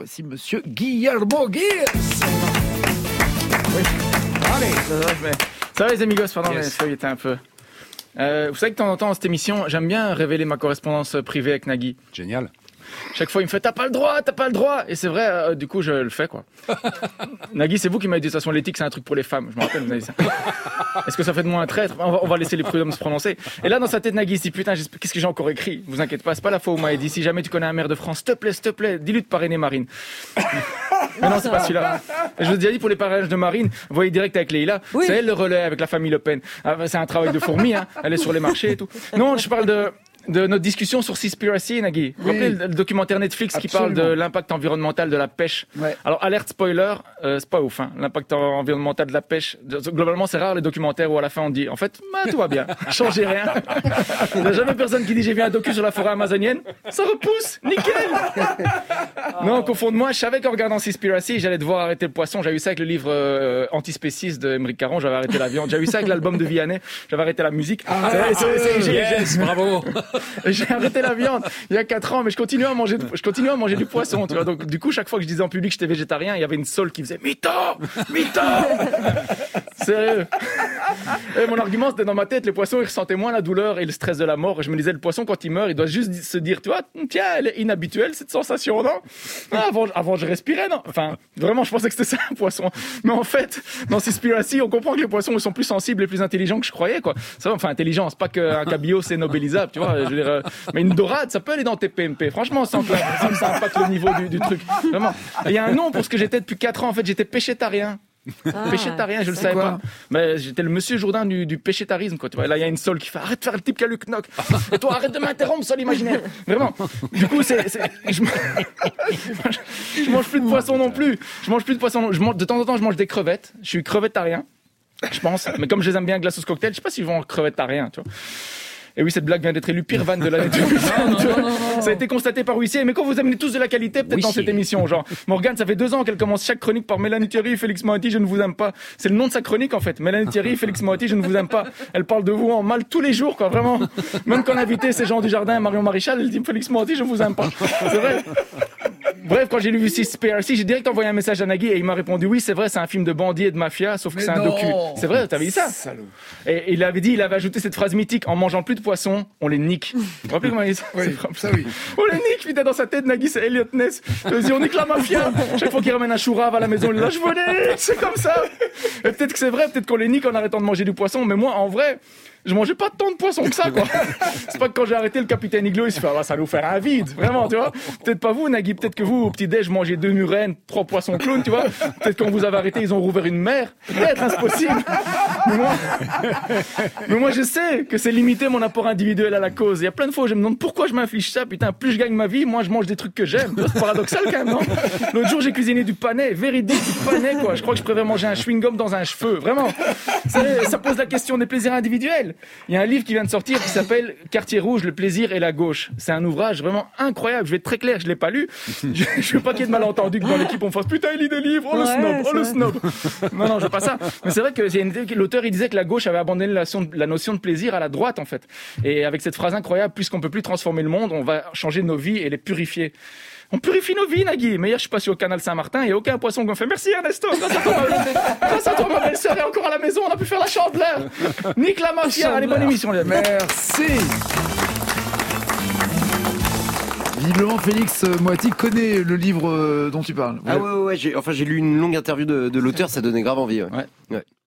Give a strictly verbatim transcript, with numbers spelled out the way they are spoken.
Voici Monsieur Guillermo Guirs. Oui. Allez, ça va, mais... ça va les amigos, pardon, yes. Mais ça y était un peu... Euh, vous savez que de temps en temps, dans cette émission, j'aime bien révéler ma correspondance privée avec Nagui. Génial. Chaque fois, il me fait « t'as pas le droit, t'as pas le droit !» Et c'est vrai, euh, du coup, je le fais, quoi. Nagui, c'est vous qui m'avez dit, de toute façon, l'éthique, c'est un truc pour les femmes. Je me rappelle, vous avez dit ça. Est-ce que ça fait de moi un traître ? on va, on va laisser les prud'hommes se prononcer. Et là, dans sa tête, Nagui, il se dit « putain, qu'est-ce que j'ai encore écrit ?» Vous inquiétez pas, c'est pas la fois où vous m'avez dit « si jamais tu connais un maire de France, s'il te plaît, s'il te plaît, dis-lui de parrainer Marine. » Mais non, c'est pas celui-là. Je vous ai déjà dit, pour les parrainages de Marine, vous voyez direct avec Leïla, oui. C'est elle le relais avec la famille Le Pen. C'est un travail de fourmi, hein. Elle est sur les marchés et tout. Non, je parle de... de notre discussion sur Seaspiracy, Nagui. Vous vous rappelez le, le documentaire Netflix Absolument. Qui parle de l'impact environnemental de la pêche. Ouais. Alors, alerte spoiler, euh, c'est pas ouf, hein. L'impact environnemental de la pêche. Globalement, c'est rare les documentaires où à la fin on dit, en fait, bah, tout va bien, changez rien. Il n'y a jamais personne qui dit, j'ai vu un docu sur la forêt amazonienne. Ça repousse, nickel. Non, qu'au fond de moi, je savais qu'en regardant Seaspiracy, j'allais devoir arrêter le poisson. J'avais eu ça avec le livre euh, Antispéciste de Émeric Caron, j'avais arrêté la viande. J'avais eu ça avec l'album de Vianney, j'avais arrêté la musique. Ah, c'est, c'est, c'est, c'est, yes, bravo. J'ai arrêté la viande il y a quatre ans, mais je continue à manger, je continue à manger du poisson, tu vois. Donc, du coup, chaque fois que je disais en public que j'étais végétarien, il y avait une saule qui faisait mytho, mytho. Sérieux. Et mon argument, c'était dans ma tête, les poissons, ils ressentaient moins la douleur et le stress de la mort. Et je me disais, le poisson, quand il meurt, il doit juste se dire, tu vois, tiens, elle est inhabituelle, cette sensation, non? Ah, avant, avant, je respirais, non? Enfin, vraiment, je pensais que c'était ça, un poisson. Mais en fait, dans Seaspiracy, on comprend que les poissons, ils sont plus sensibles et plus intelligents que je croyais, quoi. Ça va, enfin, intelligent, c'est pas qu'un cabillaud, c'est nobelisable, tu vois. Je veux dire, mais une dorade, ça peut aller dans tes P M P. Franchement, sans que, sans que ça impacte le niveau du, du truc. Vraiment. Il y a un nom pour ce que j'étais depuis quatre ans. En fait, j'étais péchétarien. Ah, péchétarien, je le savais quoi? Pas. Mais j'étais le monsieur Jourdain du, du péchétarisme, quoi. Tu vois, là, il y a une Sol qui fait arrête de faire le type qui a Luc Knock. Et toi, arrête de m'interrompre, Sol imaginaire. Vraiment. Du coup, c'est, c'est je, je mange plus de poisson non plus. Je mange plus de poisson. Je mange, de temps en temps, je mange des crevettes. Je suis crevettarien, je pense. Mais comme je les aime bien, glace au cocktail, je sais pas s'ils vont crevettarien, tu vois. Et oui, cette blague vient d'être élue pire vanne de l'année deux mille vingt. Ça a été constaté par huissier. Mais quand vous amenez tous de la qualité, peut-être oui, dans cette émission, genre. Morgane, ça fait deux ans qu'elle commence chaque chronique par Mélanie Thierry, Félix Moati, je ne vous aime pas. C'est le nom de sa chronique, en fait. Mélanie Thierry, Félix Moati, je ne vous aime pas. Elle parle de vous en mal tous les jours, quoi, vraiment. Même quand l'invité, c'est Jean Dujardin et Marion Maréchal, elle dit Félix Moati, je ne vous aime pas. C'est vrai. Bref, quand j'ai lu Seaspiracy, j'ai direct envoyé un message à Nagui et il m'a répondu oui, c'est vrai, c'est un film de bandits et de mafia, sauf que mais c'est non. un docu. C'est vrai, t'avais dit ça. Salaud. Et il avait dit, il avait ajouté cette phrase mythique, en mangeant plus de poissons, on les nique. Vous vous rappelez comment il dit ça? Oui, ça oui. On les nique, putain, dans sa tête, Nagui, c'est Elliot Ness. Il dit, on nique la mafia. Chaque fois qu'il ramène un chourave à la maison, il dit, là, je venais, c'est comme ça. Et peut-être que c'est vrai, peut-être qu'on les nique en arrêtant de manger du poisson, mais moi, en vrai, je mangeais pas tant de poissons que ça, quoi. C'est pas que quand j'ai arrêté, le capitaine Iglo, il se fait, ah, ça va nous faire un vide. Vraiment, tu vois. Peut-être pas vous, Nagui, peut-être que vous, au petit-déj, mangez deux murènes, trois poissons clowns, tu vois. Peut-être quand vous avez arrêté, ils ont rouvert une mer. Peut-être, hein, c'est possible. Mais moi, mais moi, je sais que c'est limiter mon apport individuel à la cause. Il y a plein de fois où je me demande pourquoi je m'inflige ça. Putain, plus je gagne ma vie, moins je mange des trucs que j'aime. C'est paradoxal, quand même, non? L'autre jour, j'ai cuisiné du panais, véridique, du panais, quoi. Je crois que je préfère manger un chewing-gum dans un cheveu. Vraiment. Ça, ça pose la question des plaisirs individuels. Il y a un livre qui vient de sortir qui s'appelle Quartier Rouge, le plaisir et la gauche. C'est un ouvrage vraiment incroyable. Je vais être très clair, je l'ai pas lu. Je, je veux pas qu'il y ait de malentendus que dans l'équipe on fasse putain il lit des livres, oh ouais, le snob, oh le snob. Non non, je veux pas ça. Mais c'est vrai que c'est une, l'auteur il disait que la gauche avait abandonné la notion, de, la notion de plaisir à la droite en fait. Et avec cette phrase incroyable, puisqu'on peut plus transformer le monde, on va changer nos vies et les purifier. On purifie nos vies, Nagui. Mais hier, je suis passé au canal Saint-Martin, il n'y a aucun poisson qu'on fait. Merci, Ernesto. Grâce à toi, ma, grâce à toi, ma belle-sœur est encore à la maison. On a pu faire la chandeleur. Nique la mafia. Allez, bonne émission, les amis. Merci. Visiblement, Félix Moati connaît le livre dont tu parles. Ah ouais, ouais, ouais. J'ai, enfin, j'ai lu une longue interview de, de l'auteur. Ça donnait grave envie. Ouais. Ouais. Ouais.